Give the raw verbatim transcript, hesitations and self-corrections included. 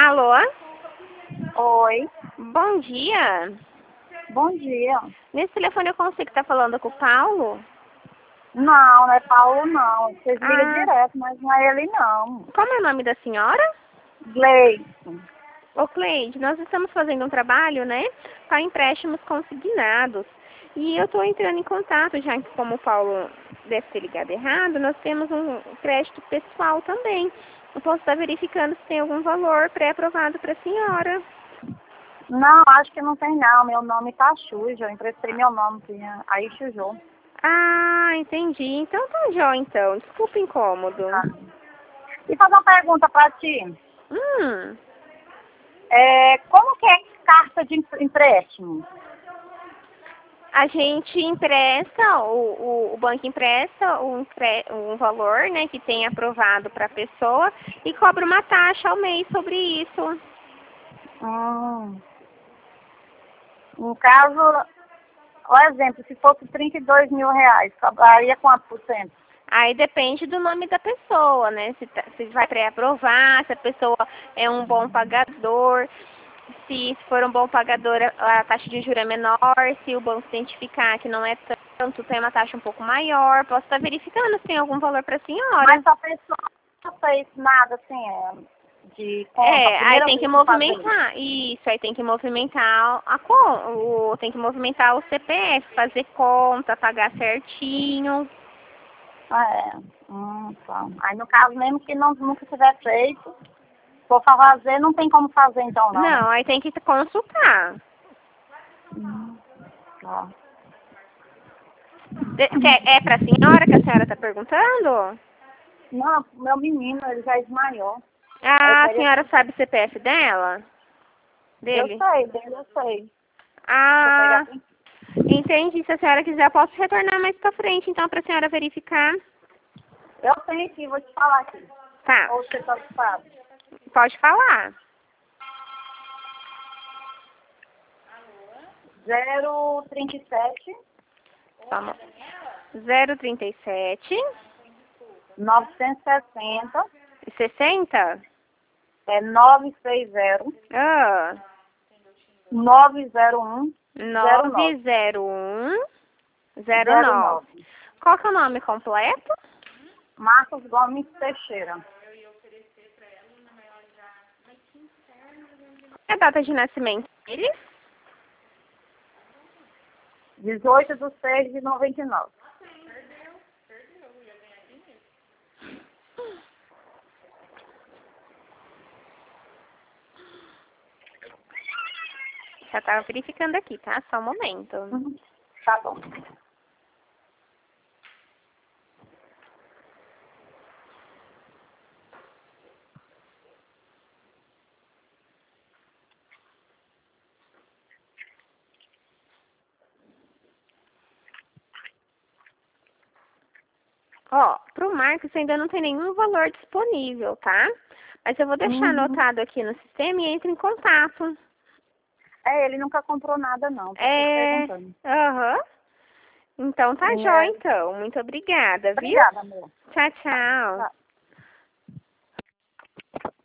Alô? Oi, Bom dia. bom dia. Nesse telefone eu consigo estar falando com o Paulo? Não, não é Paulo não. Vocês ligam Ah, direto, mas não é ele não. como é o nome da senhora? Gleison. Ô Cleide, nós estamos fazendo um trabalho, né, para empréstimos consignados. E eu estou entrando em contato, já que como o Paulo deve ter ligado errado, nós temos um crédito pessoal também. Eu posso estar verificando se tem algum valor pré-aprovado para a senhora. Não, acho que não tem não. Meu nome tá sujo. Eu emprestei meu nome, tinha- aí sujou. Ah, entendi. Então tá jó, então. Desculpa o incômodo. Ah. E fazer uma pergunta pra ti. Hum, É, como que é carta de empre- empréstimo? a gente empresta, o, o, o banco empresta um, empre- um valor, né, que tem aprovado para a pessoa e cobra uma taxa ao mês sobre isso. Hum. No caso, o exemplo, se fosse trinta e dois mil reais, cobraria quanto por cento? Aí depende do nome da pessoa, né? Se, tá- se vai pré-aprovar, se a pessoa é um bom pagador, se for um bom pagador, a a taxa de juros é menor, se o banco identificar que não é tanto, tem uma taxa um pouco maior. Posso estar verificando se tem algum valor para a senhora. Mas se a pessoa não fez nada assim, é, de conta, a É, aí primeira tem que vez que fazer. movimentar, isso, aí tem que movimentar a con, o, tem que movimentar o C P F, fazer conta, pagar certinho. Ah, é. Hum, tá. Aí no caso mesmo que não, nunca tiver feito, se for pra fazer, não tem como fazer então não, né? Não, aí tem que consultar. Hum, tá. De- que É, é para a senhora que a senhora está perguntando? Não, meu menino, ele já desmaiou. Aí eu Ah, a queria... senhora sabe o C P F dela? Eu Dele? sei, dele eu sei. Vou pegar Ah, aqui. entendi. Se a senhora quiser, eu posso retornar mais pra frente, então, pra senhora verificar. Eu tenho aqui, vou te falar aqui. Tá, Ou você tá ocupado. pode falar. zero trinta e sete, Vamos. zero trinta e sete, novecentos e sessenta, sessenta? é novecentos e sessenta, Ah, novecentos e um, zero nove nove. zero um zero zero nove. nove. Qual que é o nome completo? Marcos Gomes Teixeira. É a data de nascimento dele? dezoito de seis de noventa e nove. Já tava verificando aqui, tá? Só um momento. Uhum. Tá bom. Ó, pro Marcos ainda não tem nenhum valor disponível, tá? Mas eu vou deixar Uhum. anotado aqui no sistema e entre em contato. É, ele nunca comprou nada não, tô só É, perguntando. aham. Então tá jóia, É. então. Muito obrigada, viu? Obrigada, amor. Tchau, tchau. Tá.